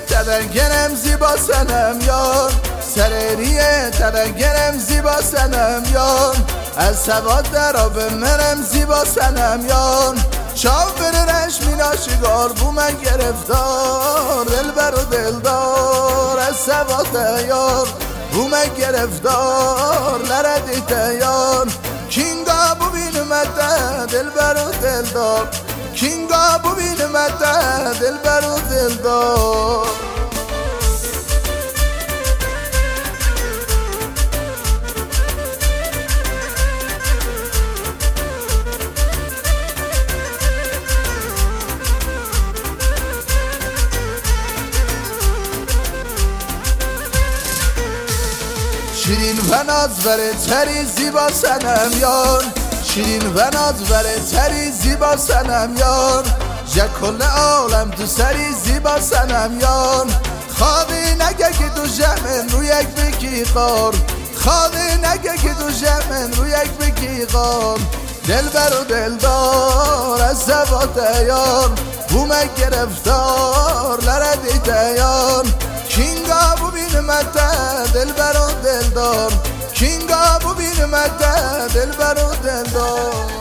تدنگرم زیبا سنم یار سریریه تدنگرم زیبا سنم یار از سواد درا بمرم زیبا سنم یار شاو بررش میناشگار بو من گرفتار دلبر و دلدار از سواد یار بو من گرفتار لردی تیار کینگا بو بینمده دلبر و دلدار کینگا بو بینمده دلبر و دلدار شیرین و نازوره تری زیبا سنم یار شیرین و نازوره تری زیبا سنم یار جا کل عالم تو سری زیبا سنم یار خواهی نگه که تو جمن رو یک بکی قار خواهی نگه که تو جمن رو یک بکی قار دلبر و دلدار از زبات یار بومه گرفتار لردی تیار کینگا بو بینمده دلبر و دلدار کینگا بو بینمده دلبر و دلدار